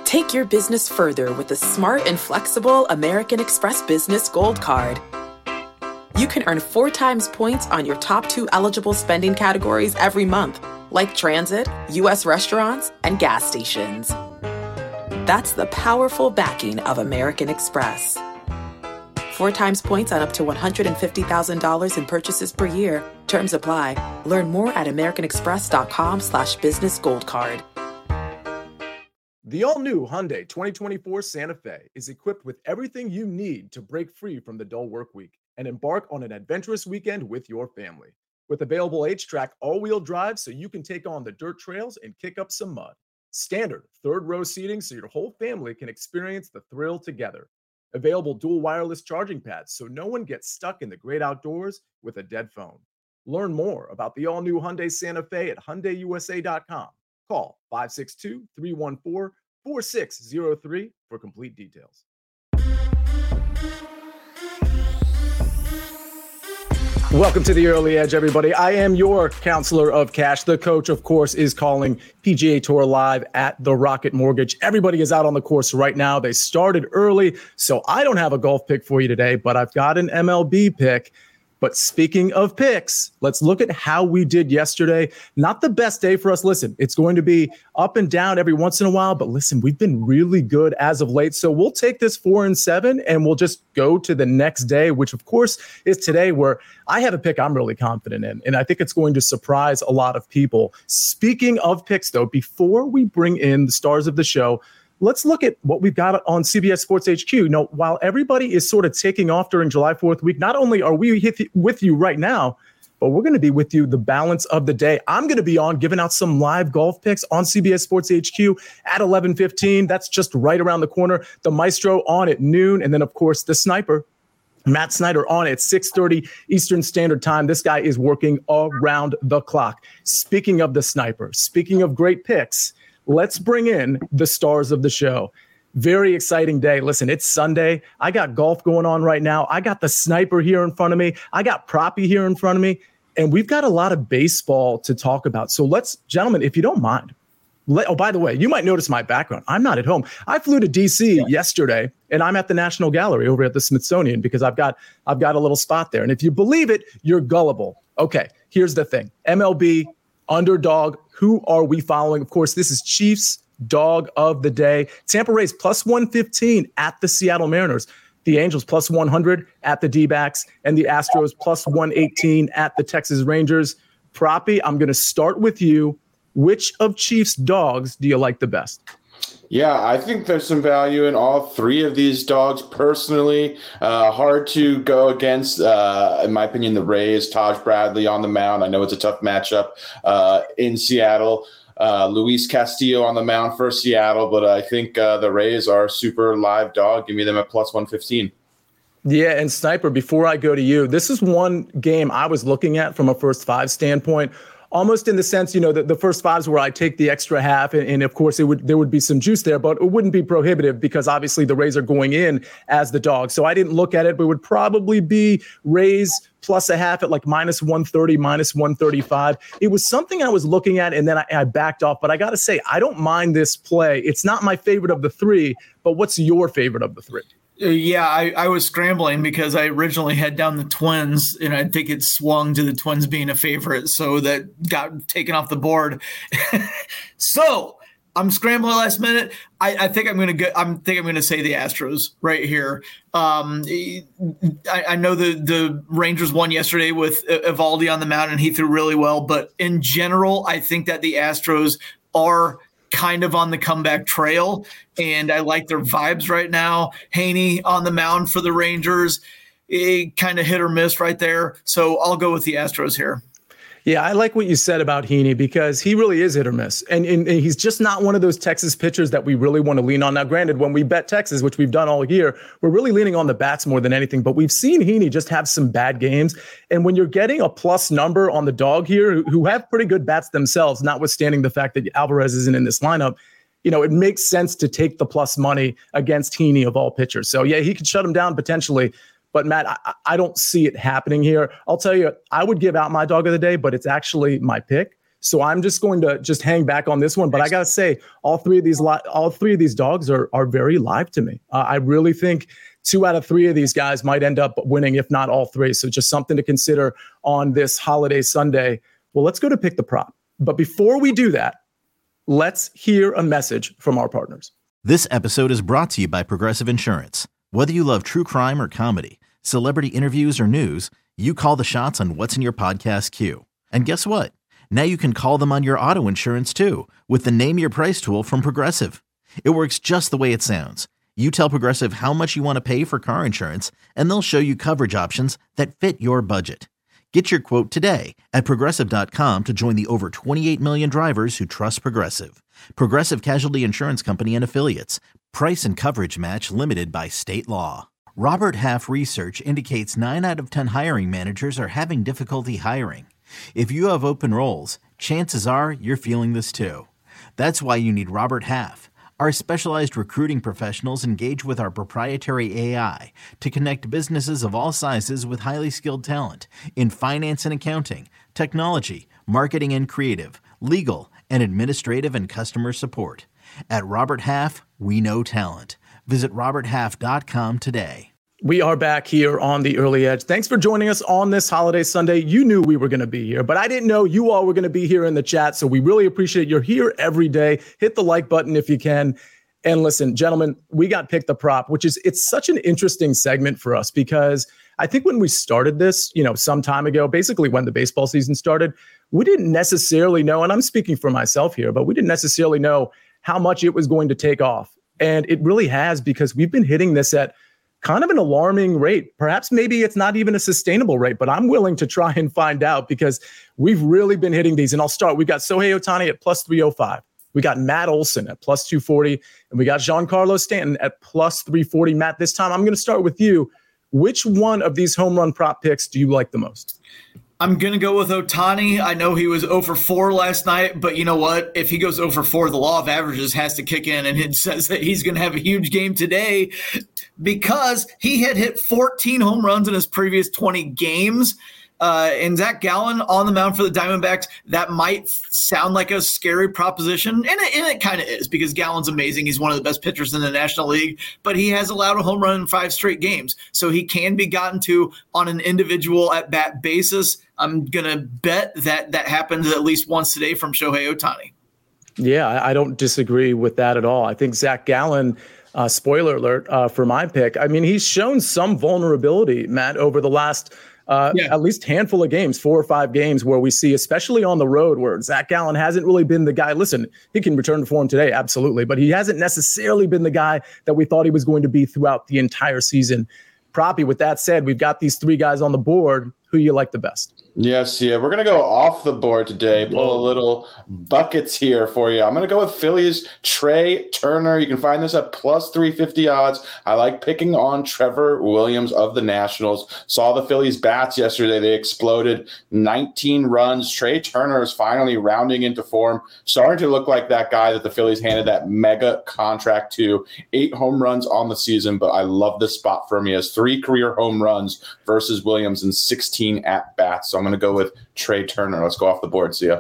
Take your business further with the smart and flexible American Express Business Gold Card. You can earn 4 times points on your top 2 eligible spending categories every month, like transit, U.S. restaurants, and gas stations. That's the powerful backing of American Express. 4 times points on up to $150,000 in purchases per year. Terms apply. Learn more at americanexpress.com/businessgoldcard. The all-new Hyundai 2024 Santa Fe is equipped with everything you need to break free from the dull work week and embark on an adventurous weekend with your family. With available H-Track all-wheel drive so you can take on the dirt trails and kick up some mud. Standard third-row seating so your whole family can experience the thrill together. Available dual wireless charging pads so no one gets stuck in the great outdoors with a dead phone. Learn more about the all-new Hyundai Santa Fe at HyundaiUSA.com. Call 562-314-4603 for complete details. Welcome to the Early Edge, everybody. I am your counselor of cash. The coach, of course, is calling PGA Tour live at the Rocket Mortgage. Everybody is out on the course right now. They started early, so I don't have a golf pick for you today, but I've got an MLB pick. But speaking of picks, let's look at how we did yesterday. Not the best day for us. Listen, it's going to be up and down every once in a while, but listen, we've been really good as of late. So we'll take this 4-7 and we'll just go to the next day, which of course is today, where I have a pick I'm really confident in. And I think it's going to surprise a lot of people. Speaking of picks, though, before we bring in the stars of the show, let's look at what we've got on CBS Sports HQ. You know, while everybody is sort of taking off during July 4th week, not only are we with you right now, but we're going to be with you the balance of the day. I'm going to be on giving out some live golf picks on CBS Sports HQ at 11:15. That's just right around the corner. The Maestro on at noon. And then, of course, the Sniper, Matt Snyder, on at 6:30 Eastern Standard Time. This guy is working around the clock. Speaking of the Sniper, speaking of great picks, let's bring in the stars of the show. Very exciting day. Listen, it's Sunday. I got golf going on right now. I got the Sniper here in front of me. I got Proppy here in front of me. And we've got a lot of baseball to talk about. So let's, gentlemen, if you don't mind. Oh, by the way, you might notice my background. I'm not at home. I flew to D.C. yesterday, and I'm at the National Gallery over at the Smithsonian because I've got a little spot there. And if you believe it, you're gullible. Okay, here's the thing. MLB, underdog. Who are we following? Of course, this is Chiefs dog of the day. Tampa Rays plus 115 at the Seattle Mariners. The Angels plus 100 at the D-backs. And the Astros plus 118 at the Texas Rangers. Proppy, I'm going to start with you. Which of Chiefs dogs do you like the best? Yeah, I think there's some value in all 3 of these dogs personally. Hard to go against, in my opinion, the Rays. Taj Bradley on the mound. I know it's a tough matchup in Seattle. Luis Castillo on the mound for Seattle, but I think the Rays are a super live dog. Give me them at plus 115. Yeah, and Sniper, before I go to you, this is one game I was looking at from a first 5 standpoint. Almost in the sense, you know, the first 5s where I take the extra half, and of course there would be some juice there, but it wouldn't be prohibitive because obviously the Rays are going in as the dog. So I didn't look at it, but it would probably be Rays plus a half at like minus 130, minus 135. It was something I was looking at, and then I backed off. But I got to say, I don't mind this play. It's not my favorite of the 3, but what's your favorite of the 3? Yeah, I was scrambling because I originally had down the Twins, and I think it swung to the Twins being a favorite, so that got taken off the board. So I'm scrambling last minute. I think I'm going to say the Astros right here. I know the Rangers won yesterday with Eovaldi on the mound, and he threw really well. But in general, I think that the Astros are kind of on the comeback trail, and I like their vibes right now. Haney on the mound for the Rangers, kind of hit or miss right there. So I'll go with the Astros here. Yeah, I like what you said about Heaney because he really is hit or miss. And he's just not one of those Texas pitchers that we really want to lean on. Now, granted, when we bet Texas, which we've done all year, we're really leaning on the bats more than anything. But we've seen Heaney just have some bad games. And when you're getting a plus number on the dog here, who have pretty good bats themselves, notwithstanding the fact that Alvarez isn't in this lineup, you know, it makes sense to take the plus money against Heaney of all pitchers. So, yeah, he could shut him down potentially. But, Matt, I don't see it happening here. I'll tell you, I would give out my dog of the day, but it's actually my pick. So I'm just going to just hang back on this one. But I got to say, all three of these dogs are very live to me. I really think 2 out of 3 of these guys might end up winning, if not all 3. So just something to consider on this holiday Sunday. Well, let's go to pick the prop. But before we do that, let's hear a message from our partners. This episode is brought to you by Progressive Insurance. Whether you love true crime or comedy, celebrity interviews or news, you call the shots on what's in your podcast queue. And guess what? Now you can call them on your auto insurance too with the Name Your Price tool from Progressive. It works just the way it sounds. You tell Progressive how much you want to pay for car insurance, and they'll show you coverage options that fit your budget. Get your quote today at Progressive.com to join the over 28 million drivers who trust Progressive. Progressive Casualty Insurance Company and Affiliates. Price and coverage match limited by state law. Robert Half research indicates 9 out of 10 hiring managers are having difficulty hiring. If you have open roles, chances are you're feeling this too. That's why you need Robert Half. Our specialized recruiting professionals engage with our proprietary AI to connect businesses of all sizes with highly skilled talent in finance and accounting, technology, marketing and creative, legal, and administrative and customer support. At Robert Half, we know talent. Visit roberthalf.com today. We are back here on the Early Edge. Thanks for joining us on this holiday Sunday. You knew we were going to be here, but I didn't know you all were going to be here in the chat. So we really appreciate you're here every day. Hit the like button if you can. And listen, gentlemen, we got Pick the Prop, it's such an interesting segment for us because I think when we started this, some time ago, basically when the baseball season started, we didn't necessarily know, and I'm speaking for myself here, but we didn't necessarily know how much it was going to take off. And it really has, because we've been hitting this at kind of an alarming rate. Perhaps maybe it's not even a sustainable rate, but I'm willing to try and find out because we've really been hitting these. And I'll start. We've got Shohei Ohtani at plus 305. We got Matt Olson at plus 240. And we got Giancarlo Stanton at plus 340. Matt, this time I'm going to start with you. Which one of these home run prop picks do you like the most? I'm going to go with Ohtani. I know he was 0 for 4 last night, but you know what? If he goes 0 for 4, the law of averages has to kick in, and it says that he's going to have a huge game today because he had hit 14 home runs in his previous 20 games. And Zach Gallen on the mound for the Diamondbacks, that might sound like a scary proposition, and it kind of is because Gallen's amazing. He's one of the best pitchers in the National League, but he has allowed a home run in 5 straight games, so he can be gotten to on an individual at-bat basis. I'm going to bet that happens at least once today from Shohei Ohtani. Yeah, I don't disagree with that at all. I think Zach Gallen, spoiler alert for my pick, I mean, he's shown some vulnerability, Matt, over the last at least handful of games, 4 or 5 games where we see, especially on the road, where Zach Gallen hasn't really been the guy. Listen, he can return to form today, absolutely, but he hasn't necessarily been the guy that we thought he was going to be throughout the entire season. Proppy, with that said, we've got these 3 guys on the board. Who you like the best? Yes, we're going to go off the board today. Pull a little buckets here for you. I'm going to go with Phillies Trey Turner. You can find this at plus 350 odds. I like picking on Trevor Williams of the Nationals. Saw the Phillies bats yesterday. They exploded 19 runs. Trey Turner is finally rounding into form, starting to look like that guy that the Phillies handed that mega contract to. 8 home runs on the season, but I love this spot for him. He has 3 career home runs versus Williams and 16 at-bats. So I'm going to go with Trey Turner. Let's go off the board. See ya.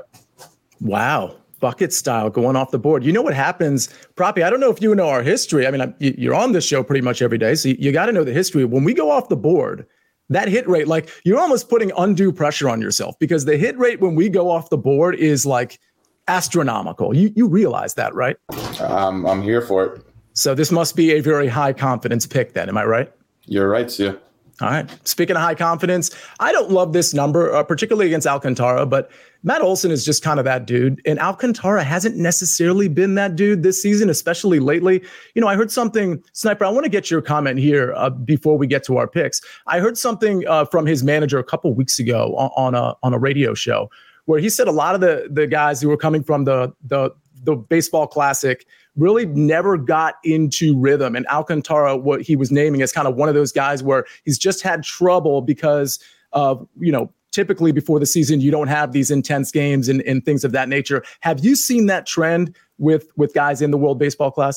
Wow. Bucket style going off the board. You know what happens, Proppy? I don't know if you know our history. I mean, you're on this show pretty much every day, so you got to know the history. When we go off the board, that hit rate, like you're almost putting undue pressure on yourself because the hit rate when we go off the board is like astronomical. You realize that, right? I'm here for it. So this must be a very high confidence pick then. Am I right? You're right, Sia. All right. Speaking of high confidence, I don't love this number, particularly against Alcantara, but Matt Olson is just kind of that dude. And Alcantara hasn't necessarily been that dude this season, especially lately. I heard something, Sniper, I want to get your comment here before we get to our picks. I heard something from his manager a couple weeks ago on a radio show where he said a lot of the guys who were coming from the baseball classic really never got into rhythm. And Alcantara, what he was naming as kind of one of those guys where he's just had trouble because of, typically before the season, you don't have these intense games and things of that nature. Have you seen that trend with guys in the World Baseball Classic?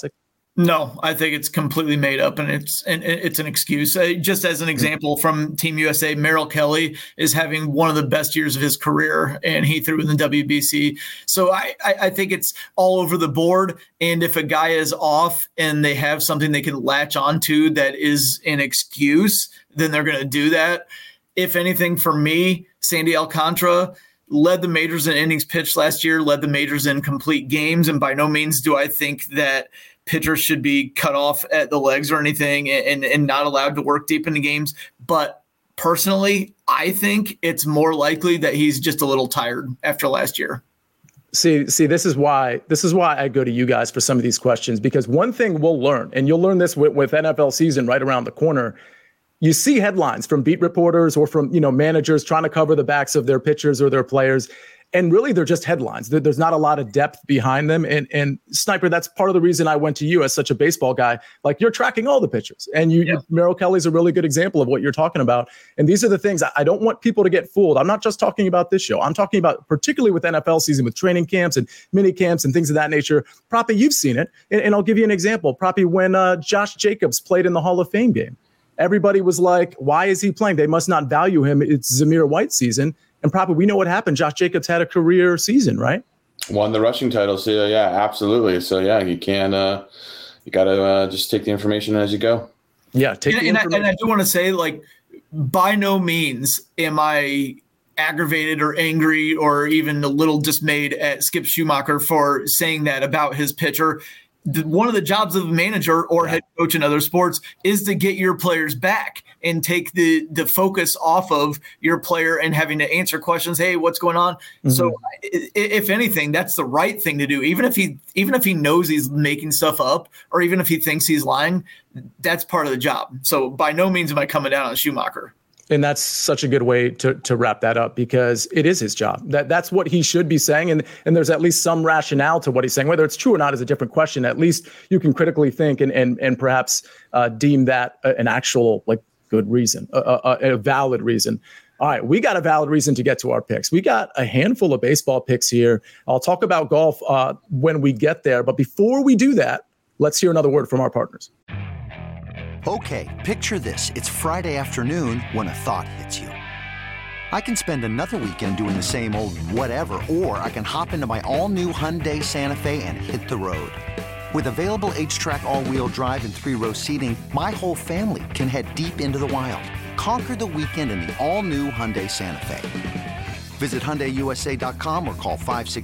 No, I think it's completely made up, and it's an excuse. Just as an example from Team USA, Merrill Kelly is having one of the best years of his career, and he threw in the WBC. So I think it's all over the board. And if a guy is off and they have something they can latch onto that is an excuse, then they're going to do that. If anything, for me, Sandy Alcantara led the majors in innings pitched last year, led the majors in complete games, and by no means do I think that pitchers should be cut off at the legs or anything and not allowed to work deep into games. But personally, I think it's more likely that he's just a little tired after last year. See, this is why I go to you guys for some of these questions, because one thing we'll learn, and you'll learn this with NFL season right around the corner. You see headlines from beat reporters or from, managers trying to cover the backs of their pitchers or their players. And really, they're just headlines. There's not a lot of depth behind them. And Sniper, that's part of the reason I went to you as such a baseball guy. Like, you're tracking all the pitchers. And Merrill Kelly's a really good example of what you're talking about. And these are the things I don't want people to get fooled. I'm not just talking about this show. I'm talking about particularly with NFL season, with training camps and mini camps and things of that nature. Proppy, you've seen it. And I'll give you an example. Proppy, when Josh Jacobs played in the Hall of Fame game, everybody was like, why is he playing? They must not value him. It's Zamir White season. And probably we know what happened. Josh Jacobs had a career season, right? Won the rushing title. So, yeah, absolutely. So, yeah, you can you got to just take the information as you go. Yeah. And I do want to say, like, by no means am I aggravated or angry or even a little dismayed at Skip Schumacher for saying that about his pitcher. One of the jobs of a manager or head coach in other sports is to get your players back and take the focus off of your player and having to answer questions. Hey, what's going on? Mm-hmm. So if anything, that's the right thing to do. Even if he knows he's making stuff up, or even if he thinks he's lying, that's part of the job. So by no means am I coming down on Schumacher. And that's such a good way to wrap that up, because it is his job. That's what he should be saying. And there's at least some rationale to what he's saying. Whether it's true or not is a different question. At least you can critically think and perhaps deem that an actual good reason, a valid reason. All right, we got a valid reason to get to our picks. We got a handful of baseball picks here. I'll talk about golf when we get there. But before we do that, let's hear another word from our partners. Okay, picture this. It's Friday afternoon when a thought hits you. I can spend another weekend doing the same old whatever, or I can hop into my all-new Hyundai Santa Fe and hit the road. With available H-Track all-wheel drive and 3-row seating, my whole family can head deep into the wild. Conquer the weekend in the all-new Hyundai Santa Fe. Visit HyundaiUSA.com or call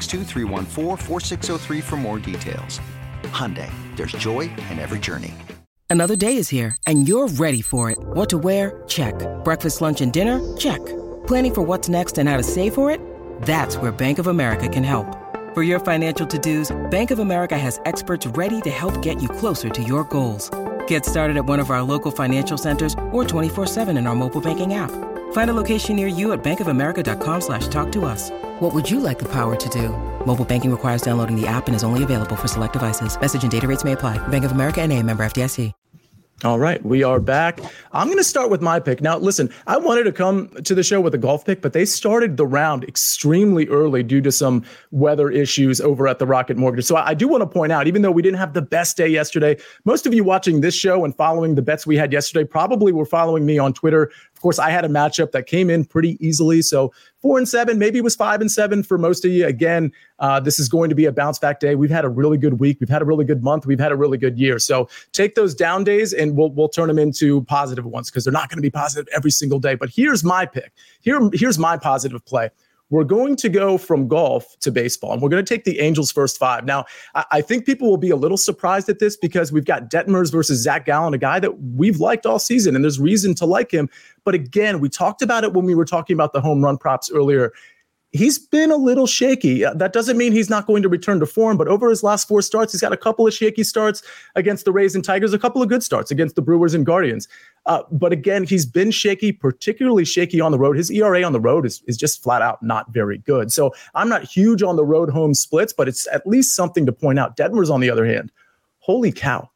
562-314-4603 for more details. Hyundai, there's joy in every journey. Another day is here, and you're ready for it. What to wear? Check. Breakfast, lunch, and dinner? Check. Planning for what's next and how to save for it? That's where Bank of America can help. For your financial to-dos, Bank of America has experts ready to help get you closer to your goals. Get started at one of our local financial centers or 24/7 in our mobile banking app. Find a location near you at bankofamerica.com/talktous. What would you like the power to do? Mobile banking requires downloading the app and is only available for select devices. Message and data rates may apply. Bank of America NA, member FDIC. All right, we are back. I'm going to start with my pick. Now, listen, I wanted to come to the show with a golf pick, but they started the round extremely early due to some weather issues over at the Rocket Mortgage. So I do want to point out, even though we didn't have the best day yesterday, most of you watching this show and following the bets we had yesterday probably were following me on Twitter. Of course, I had a matchup that came in pretty easily. So 4-7, maybe it was 5-7 for most of you. Again, this is going to be a bounce back day. We've had a really good week. We've had a really good month. We've had a really good year. So take those down days and we'll turn them into positive ones, because they're not going to be positive every single day. But here's my pick. Here's my positive play. We're going to go from golf to baseball, and we're going to take the Angels' first 5. Now, I think people will be a little surprised at this, because we've got Detmers versus Zach Gallen, a guy that we've liked all season, and there's reason to like him. But again, we talked about it when we were talking about the home run props earlier. He's been a little shaky. That doesn't mean he's not going to return to form, but over his last 4 starts, he's got a couple of shaky starts against the Rays and Tigers, a couple of good starts against the Brewers and Guardians. But again, he's been shaky, particularly shaky on the road. His ERA on the road is just flat out not very good. So I'm not huge on the road home splits, but it's at least something to point out. Detmers, on the other hand, holy cow.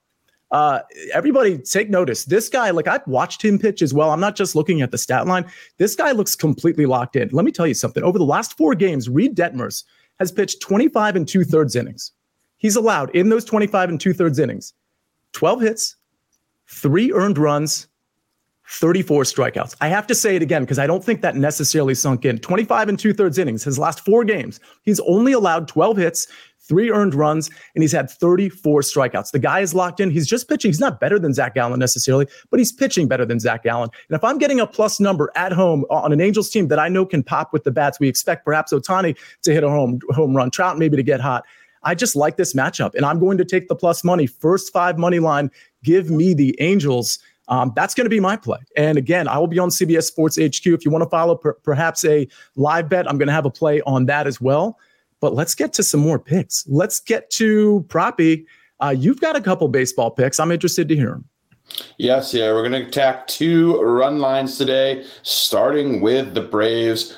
Everybody take notice. This guy, I've watched him pitch as well. I'm not just looking at the stat line. This guy looks completely locked in. Let me tell you something. Over the last 4 games, Reed Detmers has pitched 25 2/3 innings. He's allowed in those 25 2/3 innings 12 hits, 3 earned runs, 34 strikeouts. I have to say it again because I don't think that necessarily sunk in. 25 and 2/3 innings, his last 4 games. He's only allowed 12 hits, 3 earned runs, and he's had 34 strikeouts. The guy is locked in. He's just pitching. He's not better than Zach Gallen necessarily, but he's pitching better than Zach Gallen. And if I'm getting a plus number at home on an Angels team that I know can pop with the bats, we expect perhaps Ohtani to hit a home run, Trout maybe to get hot. I just like this matchup, and I'm going to take the plus money. First 5 money line, give me the Angels. That's going to be my play. And again, I will be on CBS Sports HQ. If you want to follow perhaps a live bet, I'm going to have a play on that as well. But let's get to some more picks. Let's get to Proppy. You've got a couple baseball picks. I'm interested to hear them. Yes, we're going to attack 2 run lines today, starting with the Braves,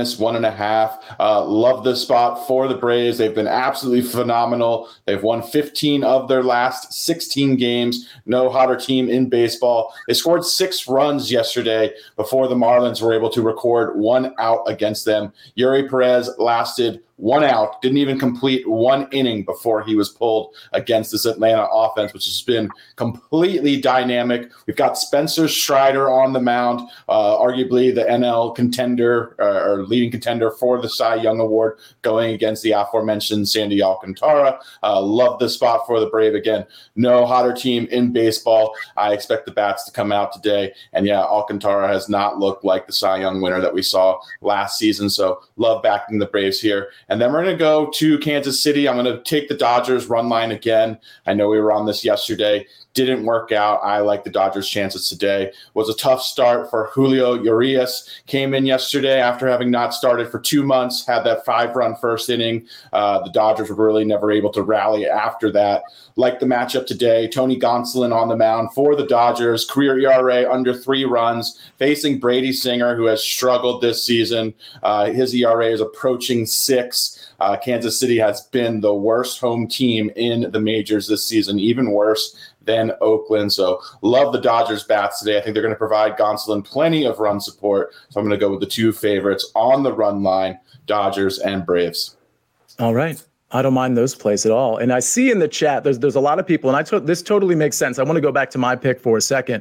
-1.5. Love this spot for the Braves. They've been absolutely phenomenal. They've won 15 of their last 16 games. No hotter team in baseball. They scored 6 runs yesterday before the Marlins were able to record 1 out against them. Yuri Perez lasted 1 out, didn't even complete 1 inning before he was pulled against this Atlanta offense, which has been completely dynamic. We've got Spencer Strider on the mound, arguably the NL contender or leading contender for the Cy Young Award, going against the aforementioned Sandy Alcantara. Love the spot for the Brave. Again, no hotter team in baseball. I expect the bats to come out today. And Alcantara has not looked like the Cy Young winner that we saw last season. So love backing the Braves here. And then we're going to go to Kansas City. I'm going to take the Dodgers run line again. I know we were on this yesterday. Didn't work out. I like the Dodgers' chances today. Was a tough start for Julio Urias. Came in yesterday after having not started for 2 months, had that 5-run first inning. The Dodgers were really never able to rally after that. Like the matchup today, Tony Gonsolin on the mound for the Dodgers. Career ERA under 3 runs, facing Brady Singer, who has struggled this season. His ERA is approaching 6. Kansas City has been the worst home team in the majors this season, even worse than Oakland. So love the Dodgers bats today. I think they're going to provide Gonsolin plenty of run support. So I'm going to go with the 2 favorites on the run line, Dodgers and Braves. All right. I don't mind those plays at all. And I see in the chat, there's a lot of people, and this totally makes sense. I want to go back to my pick for a second.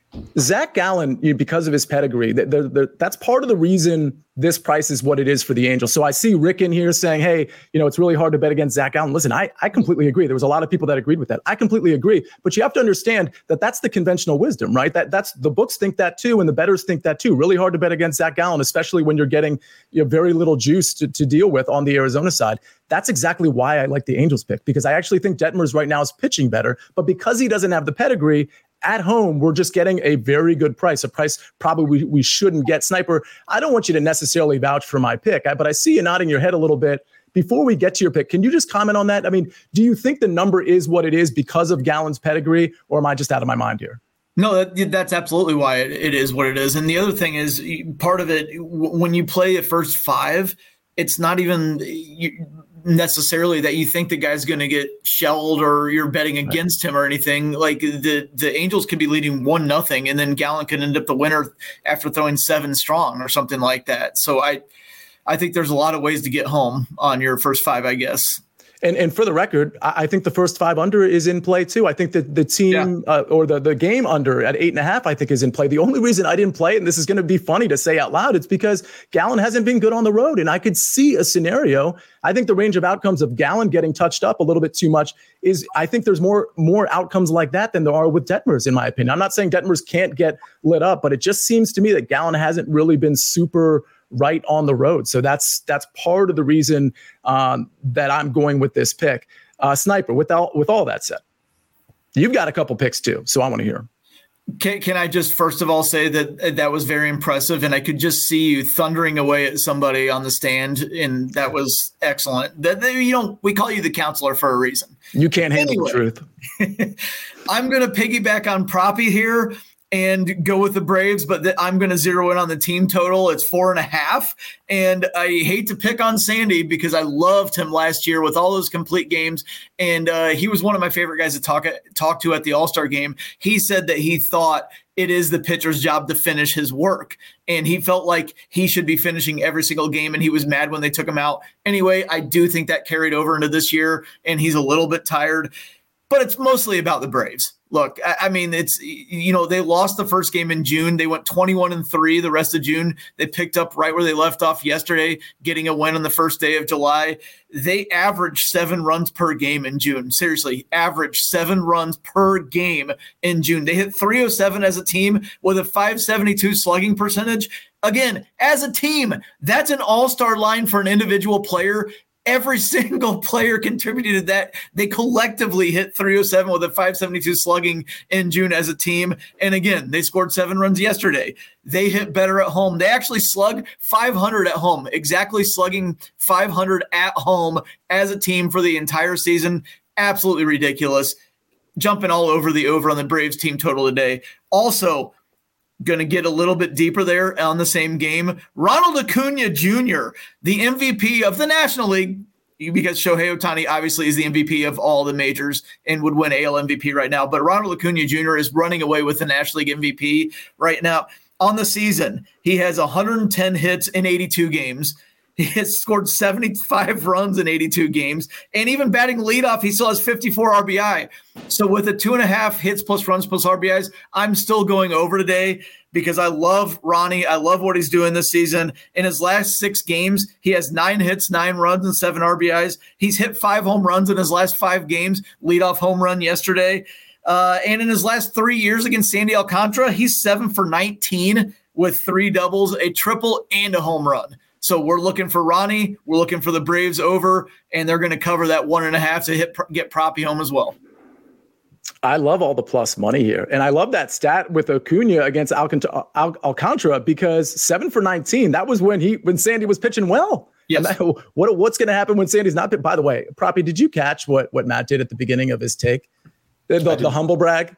Zach Gallen, because of his pedigree, that's part of the reason this price is what it is for the Angels. So I see Rick in here saying, hey, it's really hard to bet against Zach Gallen. Listen, I completely agree. There was a lot of people that agreed with that. I completely agree. But you have to understand that that's the conventional wisdom, right? That's the books think that too, and the bettors think that too. Really hard to bet against Zach Gallen, especially when you're getting very little juice to deal with on the Arizona side. That's exactly why I like the Angels pick, because I actually think Detmers right now is pitching better. But because he doesn't have the pedigree, at home, we're just getting a very good price, a price probably we shouldn't get. Sniper, I don't want you to necessarily vouch for my pick, but I see you nodding your head a little bit. Before we get to your pick, can you just comment on that? I mean, do you think the number is what it is because of Gallen's pedigree, or am I just out of my mind here? No, that's absolutely why it is what it is. And the other thing is, part of it, when you play the first 5, it's not even necessarily that you think the guy's going to get shelled or you're betting against him or anything. Like the Angels could be leading 1-0 and then Gallen could end up the winner after throwing 7 strong or something like that. So I think there's a lot of ways to get home on your first 5, I guess. And for the record, I think the first 5 under is in play too. I think that the team or the game under at 8.5, I think is in play. The only reason I didn't play it, and this is going to be funny to say out loud, it's because Gallen hasn't been good on the road. And I could see a scenario. I think the range of outcomes of Gallen getting touched up a little bit too much is, I think there's more outcomes like that than there are with Detmers, in my opinion. I'm not saying Detmers can't get lit up, but it just seems to me that Gallen hasn't really been super right on the road. So that's part of the reason that I'm going with this pick. Sniper, with all that said, you've got a couple picks too, so I want to hear. Can I just first of all say that was very impressive, and I could just see you thundering away at somebody on the stand, and that was excellent. We call you the counselor for a reason. You can't handle the truth. I'm going to piggyback on Proppy here and go with the Braves, but I'm going to zero in on the team total. It's 4.5. And I hate to pick on Sandy because I loved him last year with all those complete games. And he was one of my favorite guys to talk to at the All-Star game. He said that he thought it is the pitcher's job to finish his work. And he felt like he should be finishing every single game, and he was mad when they took him out. Anyway, I do think that carried over into this year, and he's a little bit tired. But it's mostly about the Braves. look, I mean, it's, you know, they lost the first game in June. They went 21-3 the rest of June. They picked up right where they left off yesterday, getting a win on the first day of July. They averaged 7 runs per game in June. Seriously, averaged 7 runs per game in June. They hit 307 as a team with a 572 slugging percentage. Again, as a team, that's an all-star line for an individual player. Every single player contributed to that. They collectively hit 307 with a 572 slugging in June as a team. And again, they scored 7 runs yesterday. They hit better at home. They actually slugged 500 at home, exactly slugging 500 at home as a team for the entire season. Absolutely ridiculous. Jumping all over the over on the Braves team total today. Also, going to get a little bit deeper there on the same game. Ronald Acuna Jr., the MVP of the National League, because Shohei Ohtani obviously is the MVP of all the majors and would win AL MVP right now. But Ronald Acuna Jr. is running away with the National League MVP right now. On the season, he has 110 hits in 82 games. He has scored 75 runs in 82 games. And even batting leadoff, he still has 54 RBI. So with a 2.5 hits plus runs plus RBIs, I'm still going over today because I love Ronnie. I love what he's doing this season. In his last 6 games, he has 9 hits, 9 runs, and 7 RBIs. He's hit 5 home runs in his last 5 games, leadoff home run yesterday. And in his last 3 years against Sandy Alcantara, he's 7 for 19 with 3 doubles, a triple, and a home run. So we're looking for Ronnie. We're looking for the Braves over, and they're going to cover that 1.5 to get Proppy home as well. I love all the plus money here. And I love that stat with Acuna against Alcantara because 7 for 19, that was when Sandy was pitching well. Yes. What's going to happen when Sandy's not pitching? By the way, Proppy, did you catch what Matt did at the beginning of his take? The humble brag?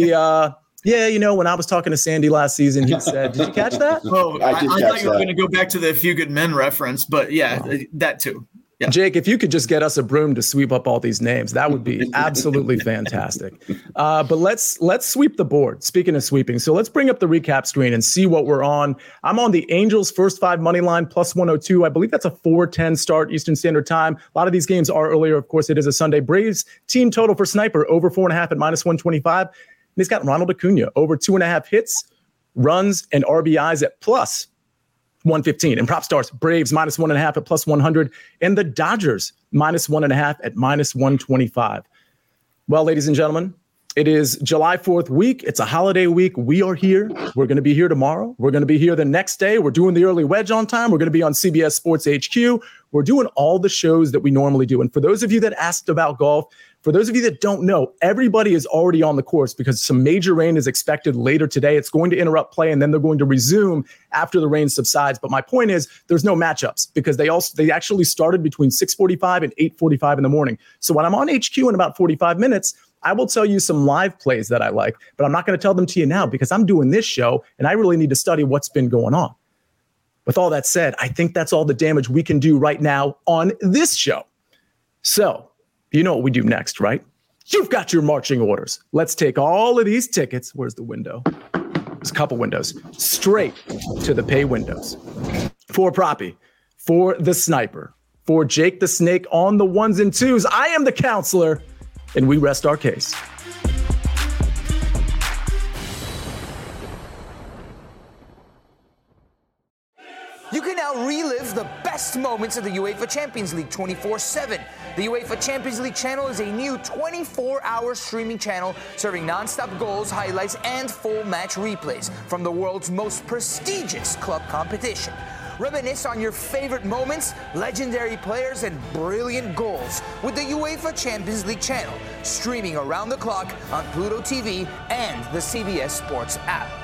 Yeah, you know, when I was talking to Sandy last season, he said, did you catch that? Oh, I thought you were going to go back to the Few Good Men reference, but yeah, that too. Yeah. Jake, if you could just get us a broom to sweep up all these names, that would be absolutely fantastic. But let's sweep the board. Speaking of sweeping, so let's bring up the recap screen and see what we're on. I'm on the Angels first 5 money line plus 102. I believe that's a 4:10 start Eastern Standard Time. A lot of these games are earlier. Of course, it is a Sunday. Braves team total for Sniper over 4.5 at minus 125. And he's got Ronald Acuna over 2.5 hits, runs, and RBIs at plus 115. And prop stars, Braves minus 1.5 at plus 100, and the Dodgers minus 1.5 at minus 125. Well, ladies and gentlemen, it is July 4th week. It's a holiday week. We are here. We're going to be here tomorrow. We're going to be here the next day. We're doing the early wedge on time. We're going to be on CBS Sports HQ. We're doing all the shows that we normally do. And for those of you that asked about golf, for those of you that don't know, everybody is already on the course because some major rain is expected later today. It's going to interrupt play, and then they're going to resume after the rain subsides. But my point is there's no matchups because they actually started between 6:45 and 8:45 in the morning. So when I'm on HQ in about 45 minutes, I will tell you some live plays that I like, but I'm not going to tell them to you now because I'm doing this show, and I really need to study what's been going on. With all that said, I think that's all the damage we can do right now on this show. So you know what we do next, right? You've got your marching orders. Let's take all of these tickets. Where's the window? There's a couple windows. Straight to the pay windows. For Proppy, for the Sniper, for Jake the Snake on the 1s and 2s. I am the counselor, and we rest our case. You can now relive the best moments of the UEFA Champions League 24/7. The UEFA Champions League channel is a new 24-hour streaming channel serving non-stop goals, highlights, and full match replays from the world's most prestigious club competition. Reminisce on your favorite moments, legendary players, and brilliant goals with the UEFA Champions League channel, streaming around the clock on Pluto TV and the CBS Sports app.